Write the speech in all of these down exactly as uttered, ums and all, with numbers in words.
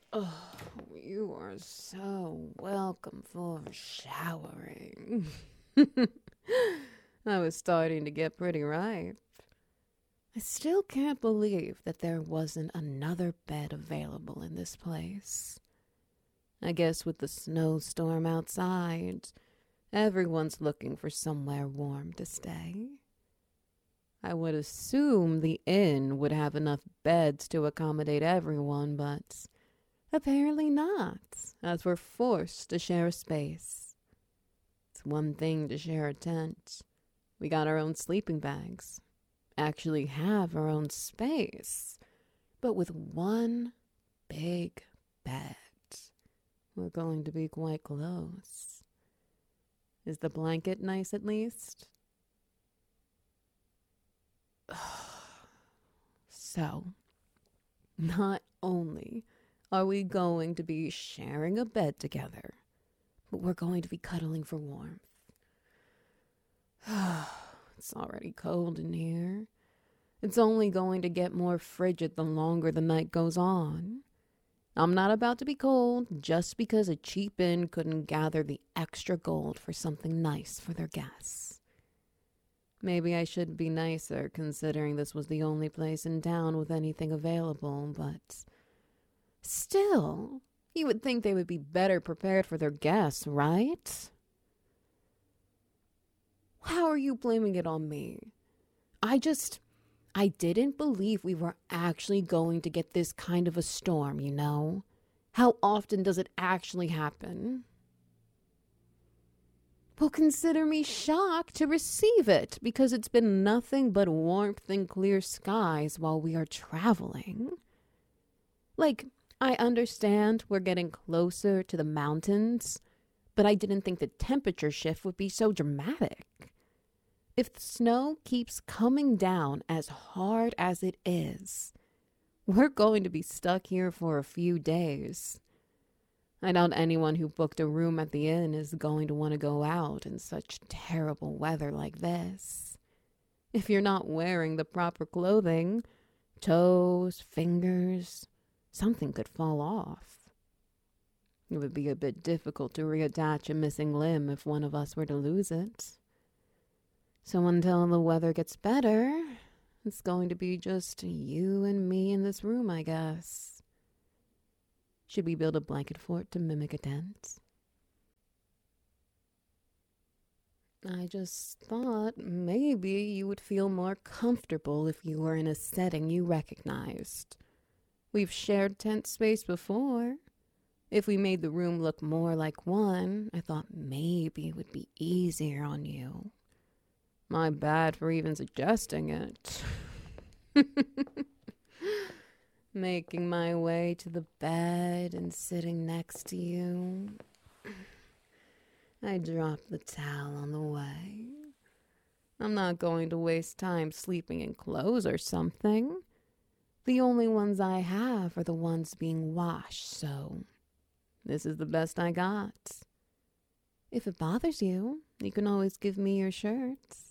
Oh, you are so welcome for showering. I was starting to get pretty ripe. I still can't believe that there wasn't another bed available in this place. I guess with the snowstorm outside, everyone's looking for somewhere warm to stay. I would assume the inn would have enough beds to accommodate everyone, but apparently not, as we're forced to share a space. It's one thing to share a tent. We got our own sleeping bags, actually have our own space, but with one big bed, we're going to be quite close. Is the blanket nice at least? So, not only are we going to be sharing a bed together, but we're going to be cuddling for warmth. It's already cold in here. It's only going to get more frigid the longer the night goes on. I'm not about to be cold just because a cheap inn couldn't gather the extra gold for something nice for their guests. Maybe I should be nicer considering this was the only place in town with anything available, but still, you would think they would be better prepared for their guests, right? How are you blaming it on me? I just, I didn't believe we were actually going to get this kind of a storm, you know? How often does it actually happen? Well, consider me shocked to receive it because it's been nothing but warmth and clear skies while we are traveling. Like, I understand we're getting closer to the mountains, but I didn't think the temperature shift would be so dramatic. If the snow keeps coming down as hard as it is, we're going to be stuck here for a few days. I doubt anyone who booked a room at the inn is going to want to go out in such terrible weather like this. If you're not wearing the proper clothing, toes, fingers, something could fall off. It would be a bit difficult to reattach a missing limb if one of us were to lose it. So until the weather gets better, it's going to be just you and me in this room, I guess. Should we build a blanket fort to mimic a tent? I just thought maybe you would feel more comfortable if you were in a setting you recognized. We've shared tent space before. If we made the room look more like one, I thought maybe it would be easier on you. My bad for even suggesting it. Making my way to the bed and sitting next to you. I drop the towel on the way. I'm not going to waste time sleeping in clothes or something. The only ones I have are the ones being washed, so this is the best I got. If it bothers you, you can always give me your shirts.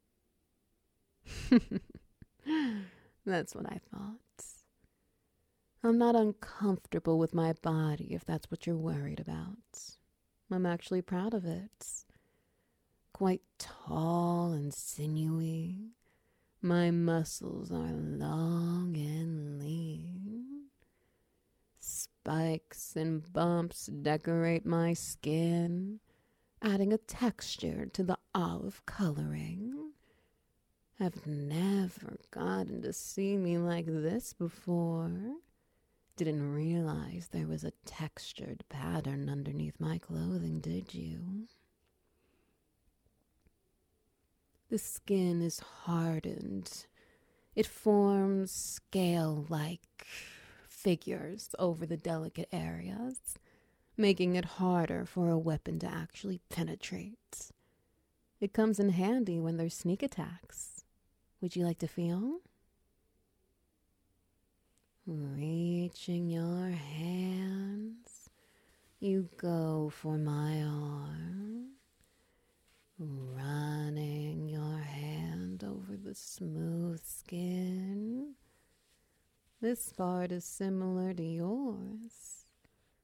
That's what I thought. I'm not uncomfortable with my body, if that's what you're worried about. I'm actually proud of it. Quite tall and sinewy. My muscles are long and lean. Spikes and bumps decorate my skin, adding a texture to the olive coloring. I've never gotten to see me like this before. Didn't realize there was a textured pattern underneath my clothing, did you? The skin is hardened. It forms scale-like figures over the delicate areas, making it harder for a weapon to actually penetrate. It comes in handy when there's sneak attacks. Would you like to feel? Reaching your hands, you go for my arm, running your hand over the smooth skin. This part is similar to yours.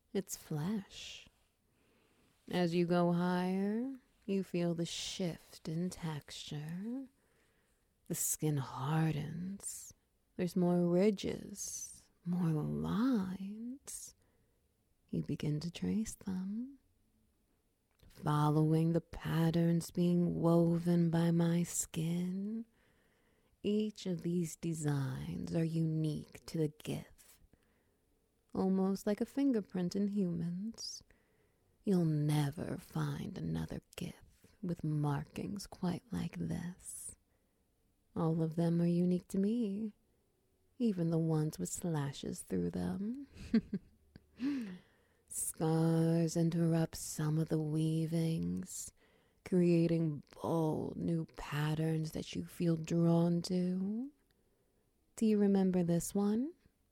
It's flesh. As you go higher, you feel the shift in texture. The skin hardens. There's more ridges, more lines. You begin to trace them, following the patterns being woven by my skin. Each of these designs are unique to the Gith, almost like a fingerprint in humans. You'll never find another Gith with markings quite like this. All of them are unique to me, even the ones with slashes through them. Scars interrupt some of the weavings, creating bold new patterns that you feel drawn to. Do you remember this one?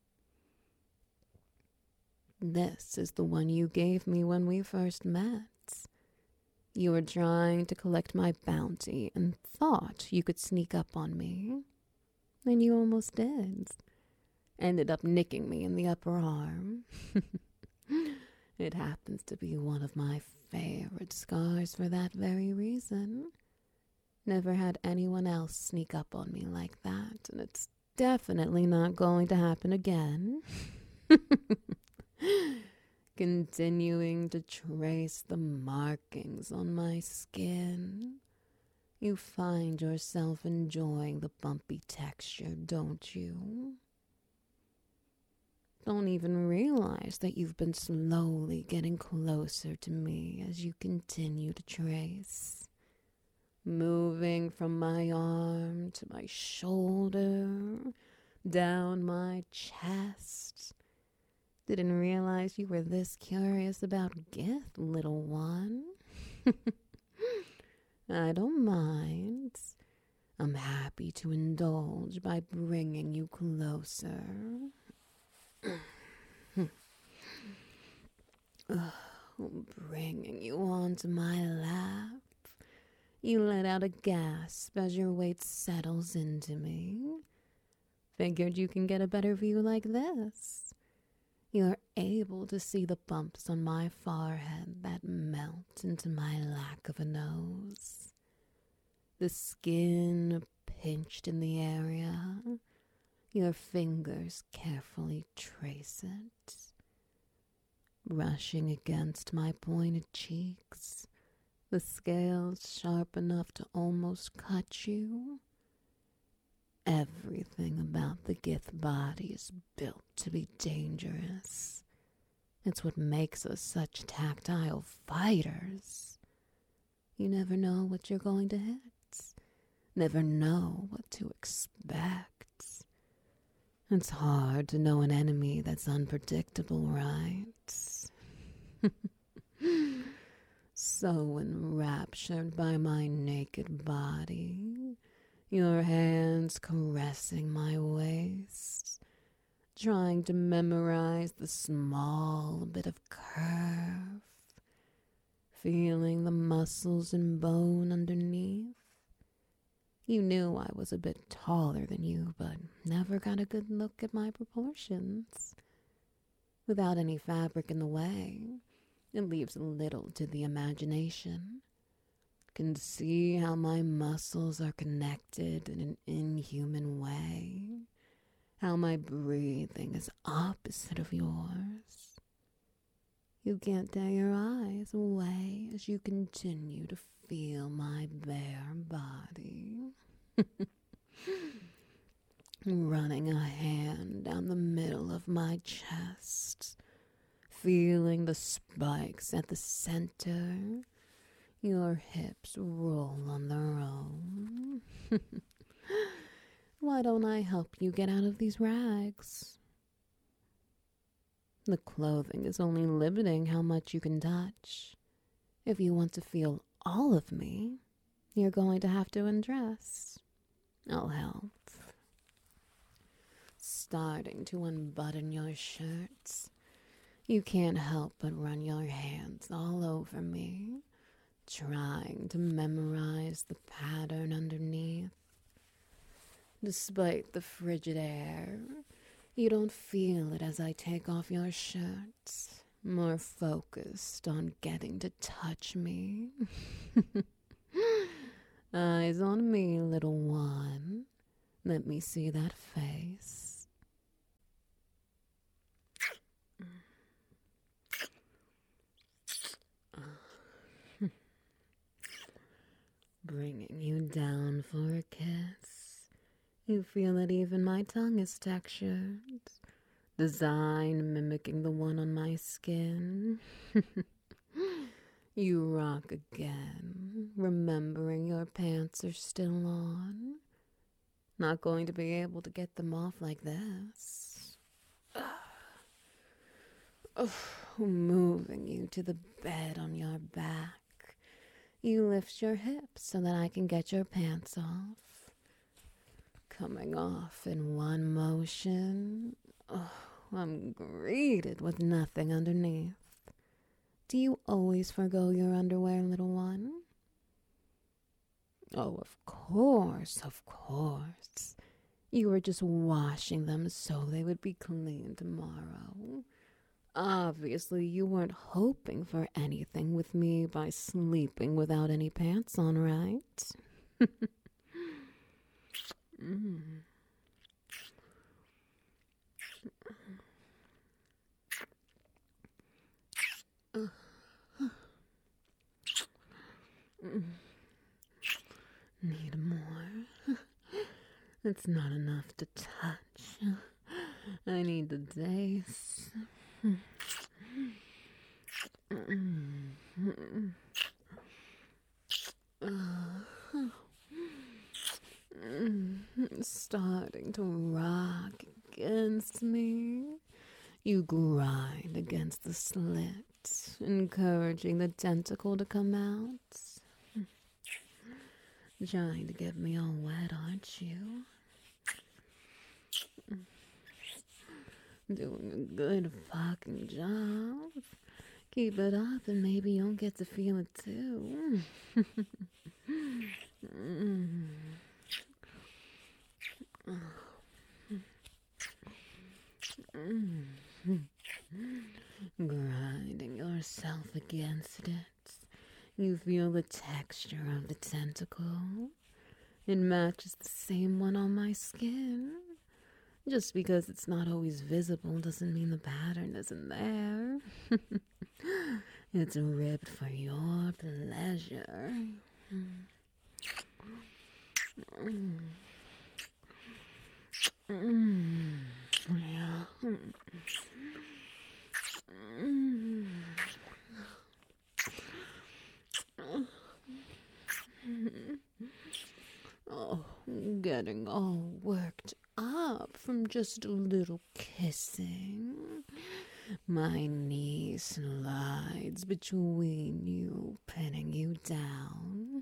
This is the one you gave me when we first met. You were trying to collect my bounty and thought you could sneak up on me. And you almost did. Ended up nicking me in the upper arm. It happens to be one of my favorite scars for that very reason. Never had anyone else sneak up on me like that, and it's definitely not going to happen again. Continuing to trace the markings on my skin, you find yourself enjoying the bumpy texture, don't you? Don't even realize that you've been slowly getting closer to me as you continue to trace, moving from my arm to my shoulder, down my chest. Didn't realize you were this curious about Gith, little one. I don't mind. I'm happy to indulge by bringing you closer. Bringing you onto my lap. You let out a gasp as your weight settles into me. Figured you can get a better view like this. You're able to see the bumps on my forehead that melt into my lack of a nose. The skin pinched in the area. Your fingers carefully trace it. Brushing against my pointed cheeks, the scales sharp enough to almost cut you. Everything about the Gith body is built to be dangerous. It's what makes us such tactile fighters. You never know what you're going to hit. Never know what to expect. It's hard to know an enemy that's unpredictable, right? So enraptured by my naked body, your hands caressing my waist, trying to memorize the small bit of curve, feeling the muscles and bone underneath. You knew I was a bit taller than you, but never got a good look at my proportions. Without any fabric in the way, it leaves little to the imagination. Can see how my muscles are connected in an inhuman way, how my breathing is opposite of yours. You can't tear your eyes away as you continue to feel my bare body. Running a hand down the middle of my chest, feeling the spikes at the center. Your hips roll on their own. Why don't I help you get out of these rags? The clothing is only limiting how much you can touch. If you want to feel all of me, you're going to have to undress. I'll help. Starting to unbutton your shirts, you can't help but run your hands all over me, trying to memorize the pattern underneath. Despite the frigid air, you don't feel it as I take off your shirts, more focused on getting to touch me. Eyes on me, little one. Let me see that face. Bringing you down for a kiss. You feel that even my tongue is textured. Design mimicking the one on my skin. You rock again, remembering your pants are still on. Not going to be able to get them off like this. Oh, moving you to the bed on your back. You lift your hips so that I can get your pants off. Coming off in one motion. Oh, I'm greeted with nothing underneath. Do you always forgo your underwear, little one? Oh, of course, of course. You were just washing them so they would be clean tomorrow. Obviously, you weren't hoping for anything with me by sleeping without any pants on, right? mm. Need more? It's not enough to touch. I need the taste. Starting to rock against me. You grind against the slit, encouraging the tentacle to come out. Trying to get me all wet, aren't you? Doing a good fucking job. Keep it up and maybe you'll get to feel it too. Grinding yourself against it. You feel the texture of the tentacle. It matches the same one on my skin. Just because it's not always visible doesn't mean the pattern isn't there. It's ribbed for your pleasure. Mm. Mm. Yeah. Mm. Oh, getting all worked up from just a little kissing. My knee slides between you, pinning you down.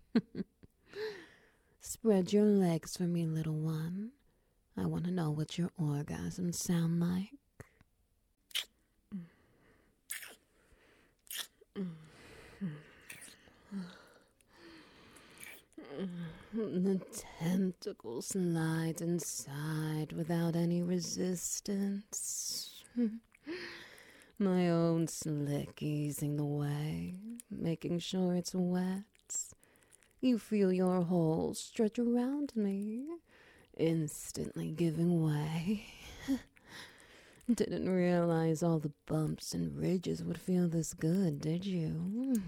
Spread your legs for me, little one. I want to know what your orgasms sound like. The tentacle slides inside without any resistance. My own slick easing the way, making sure it's wet. You feel your hole stretch around me, instantly giving way. Didn't realize all the bumps and ridges would feel this good, did you?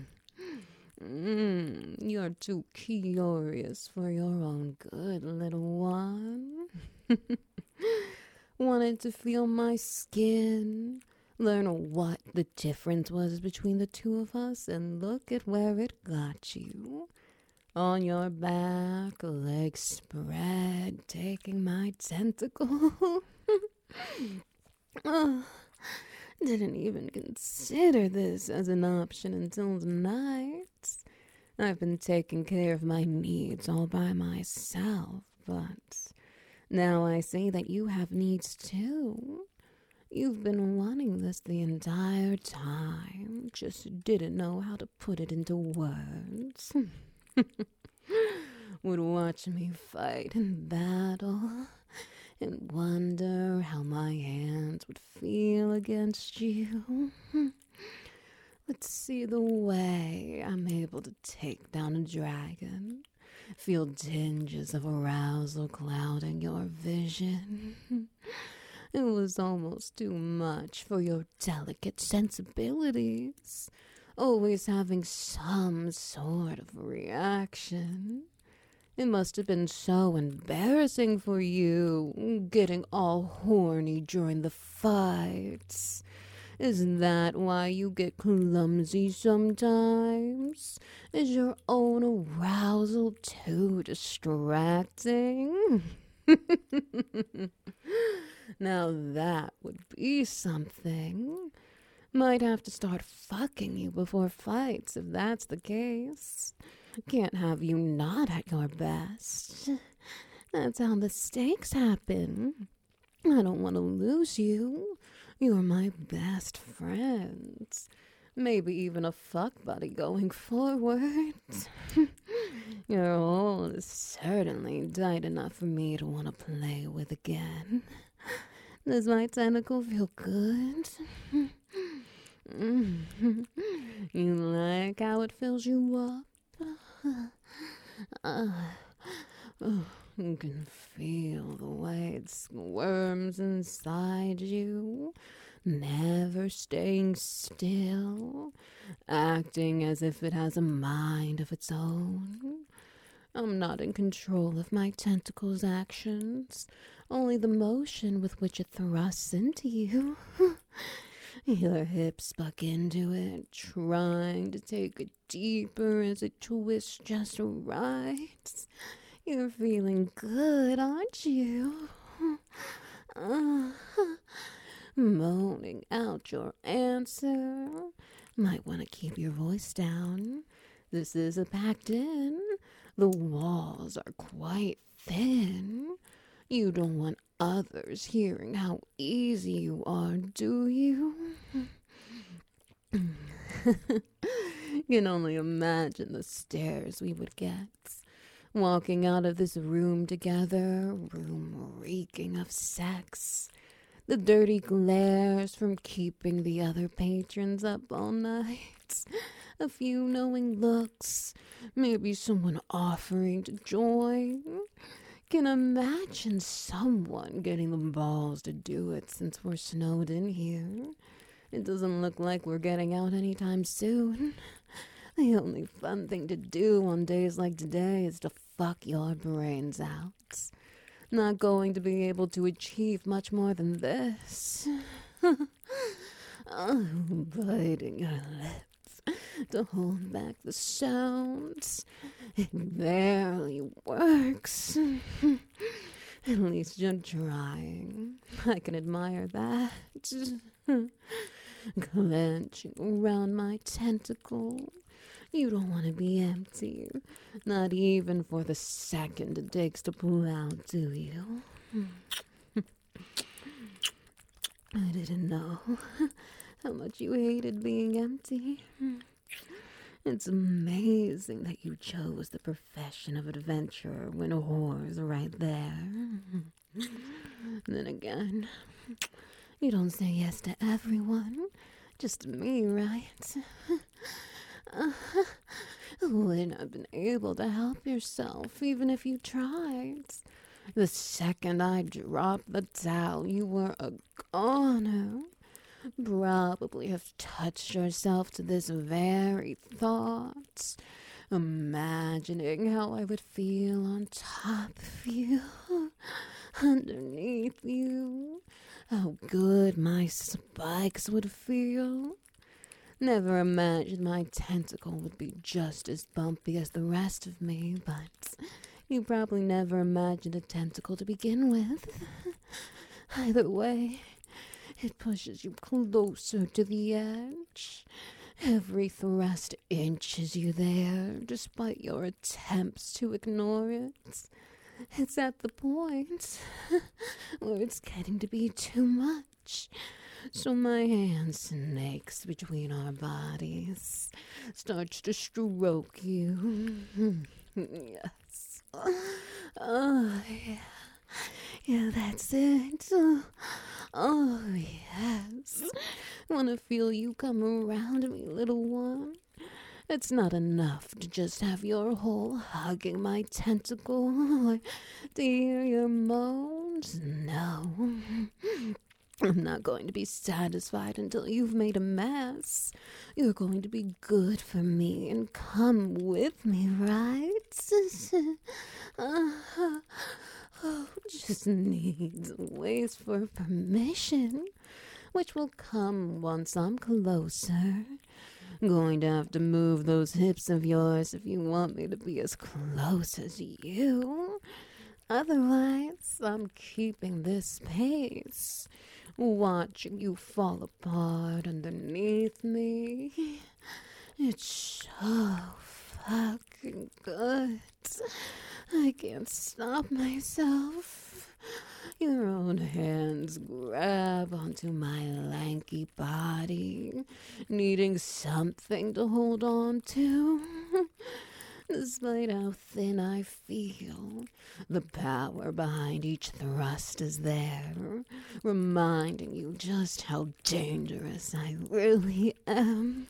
Mm, you're too curious for your own good, little one. Wanted to feel my skin, learn what the difference was between the two of us, and look at where it got you. On your back, legs spread, taking my tentacle. Oh, didn't even consider this as an option until tonight. I've been taking care of my needs all by myself, but now I see that you have needs too. You've been wanting this the entire time, just didn't know how to put it into words. Would watch me fight and battle and wonder how my hands world would feel against you. Let's see the way I'm able to take down a dragon. Feel tinges of arousal clouding your vision. It was almost too much for your delicate sensibilities, always having some sort of reaction. It must have been so embarrassing for you, getting all horny during the fights. Isn't that why you get clumsy sometimes? Is your own arousal too distracting? Now that would be something. Might have to start fucking you before fights if that's the case. Can't have you not at your best. That's how the stakes happen. I don't want to lose you. You're my best friend. Maybe even a fuck buddy going forward. Your hole is certainly tight enough for me to want to play with again. Does my tentacle feel good? You like how it fills you up? Uh, oh, you can feel the way it squirms inside you, never staying still, acting as if it has a mind of its own. I'm not in control of my tentacles' actions, only the motion with which it thrusts into you. Your hips buck into it, trying to take it deeper as it twists just right. You're feeling good, aren't you? Uh, moaning out your answer. Might want to keep your voice down. This is a packed in. The walls are quite thin. You don't want others hearing how easy you are, do you? Can only imagine the stares we would get. Walking out of this room together, room reeking of sex. The dirty glares from keeping the other patrons up all night. A few knowing looks, maybe someone offering to join. Can imagine someone getting the balls to do it since we're snowed in here. It doesn't look like we're getting out anytime soon. The only fun thing to do on days like today is to fuck your brains out. Not going to be able to achieve much more than this. Oh, biting your lips to hold back the sounds. It barely works. At least you're trying. I can admire that. Clenching around my tentacle. You don't want to be empty. Not even for the second it takes to pull out, do you? I didn't know how much you hated being empty. It's amazing that you chose the profession of adventurer when a whore's right there. Then again, you don't say yes to everyone, just to me, right? Uh, wouldn't have been able to help yourself even if you tried. The second I dropped the towel, you were a goner. Probably have touched yourself to this very thought, imagining how I would feel on top of you, underneath you, how good my spikes would feel. Never imagined my tentacle would be just as bumpy as the rest of me, but you probably never imagined a tentacle to begin with. Either way, it pushes you closer to the edge. Every thrust inches you there, despite your attempts to ignore it. It's at the point where it's getting to be too much. So my hand snakes between our bodies, starts to stroke you. Yes. Oh, yeah. Yeah, that's it. Oh, yes. Wanna feel you come around me, little one. It's not enough to just have your hole hugging my tentacle or to hear your moans. No. I'm not going to be satisfied until you've made a mess. You're going to be good for me and come with me, right? uh, oh, just needs ways for permission, which will come once I'm closer. Going to have to move those hips of yours if you want me to be as close as you. Otherwise, I'm keeping this pace, watching you fall apart underneath me. It's so fucking good. I can't stop myself. Your own hands grab onto my lanky body, needing something to hold on to. Despite how thin I feel, the power behind each thrust is there, reminding you just how dangerous I really am.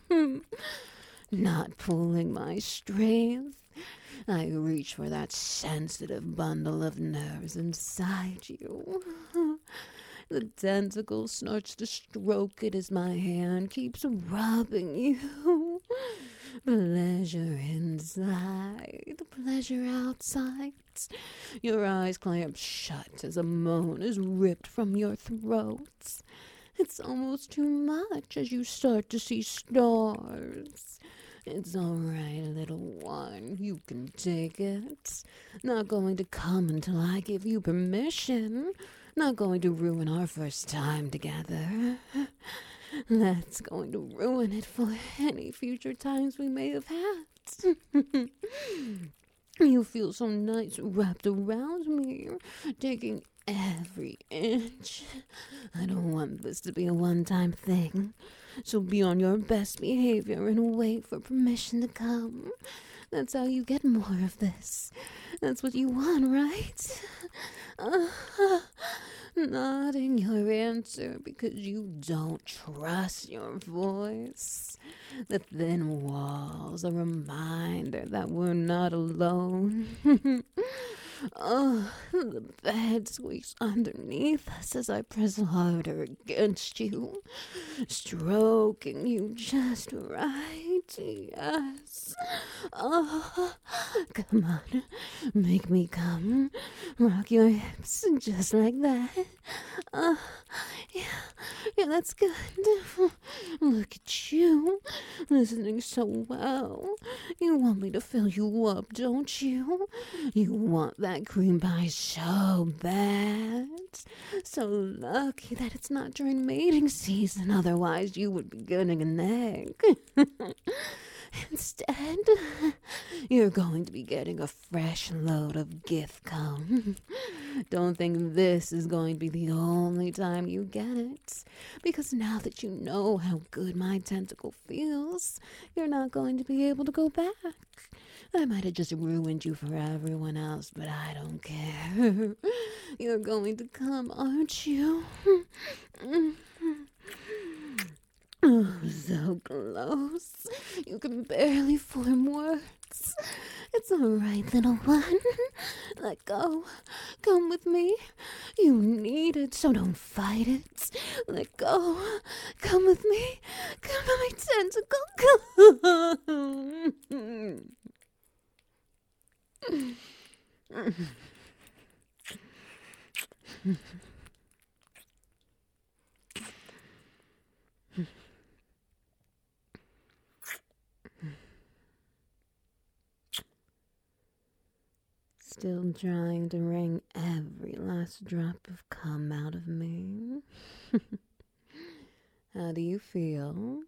Not pulling my strength, I reach for that sensitive bundle of nerves inside you. The tentacle starts to stroke it as my hand keeps rubbing you. Pleasure inside, pleasure outside. Your eyes clamp shut as a moan is ripped from your throat. It's almost too much as you start to see stars. It's all right, little one. You can take it. Not going to come until I give you permission. Not going to ruin our first time together. That's going to ruin it for any future times we may have had. You feel so nice wrapped around me, taking every inch. I don't want this to be a one-time thing, so be on your best behavior and wait for permission to come. That's how you get more of this. That's what you want, right? Uh, nodding your answer because you don't trust your voice. The thin walls, a reminder that we're not alone. Oh, the bed squeaks underneath us as I press harder against you, stroking you just right. Yes. Oh, come on, make me come. Rock your hips just like that. Oh, yeah, yeah, that's good. Look at you, listening so well. You want me to fill you up, don't you? You want that cream pie so bad. So lucky that it's not during mating season, otherwise you would be getting an egg. Instead, you're going to be getting a fresh load of gift cum. Don't think this is going to be the only time you get it, because now that you know how good my tentacle feels, you're not going to be able to go back. I might have just ruined you for everyone else, but I don't care. You're going to come, aren't you? Oh, so close. You can barely form words. It's all right, little one. Let go. Come with me. You need it, so don't fight it. Let go. Come with me. Come to my tentacle. Still trying to wring every last drop of cum out of me. How do you feel?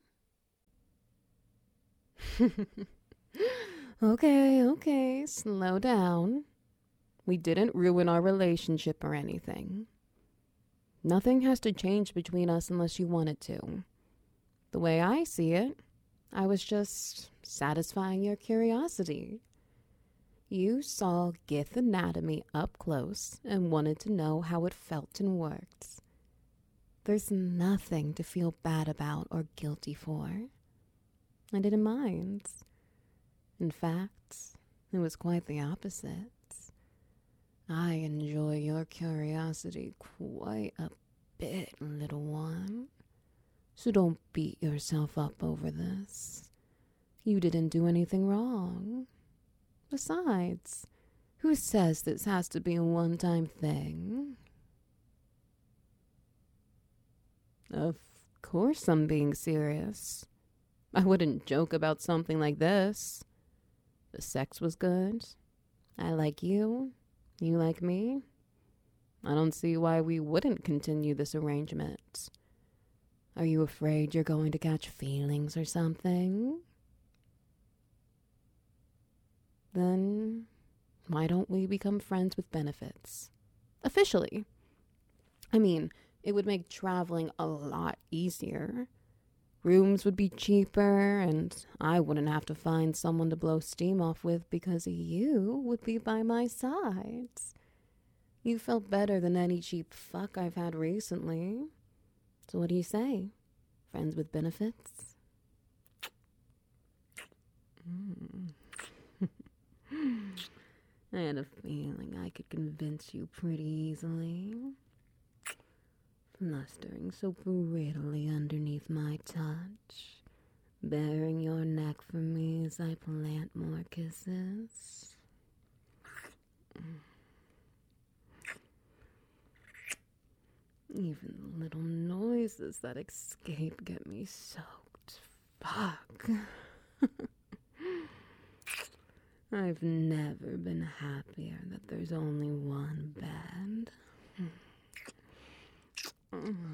Okay, okay, slow down. We didn't ruin our relationship or anything. Nothing has to change between us unless you want it to. The way I see it, I was just satisfying your curiosity. You saw Gith anatomy up close and wanted to know how it felt and worked. There's nothing to feel bad about or guilty for. I didn't mind. In fact, it was quite the opposite. I enjoy your curiosity quite a bit, little one. So don't beat yourself up over this. You didn't do anything wrong. Besides, who says this has to be a one-time thing? Of course I'm being serious. I wouldn't joke about something like this. The sex was good. I like you. You like me. I don't see why we wouldn't continue this arrangement. Are you afraid you're going to catch feelings or something? Then why don't we become friends with benefits? Officially. I mean, it would make traveling a lot easier. Rooms would be cheaper, and I wouldn't have to find someone to blow steam off with because you would be by my side. You felt better than any cheap fuck I've had recently. So what do you say? Friends with benefits? Mm. I had a feeling I could convince you pretty easily. Flustering so prettily underneath my touch, baring your neck for me as I plant more kisses. Even the little noises that escape get me soaked. Fuck. I've never been happier that there's only one bed. Mm.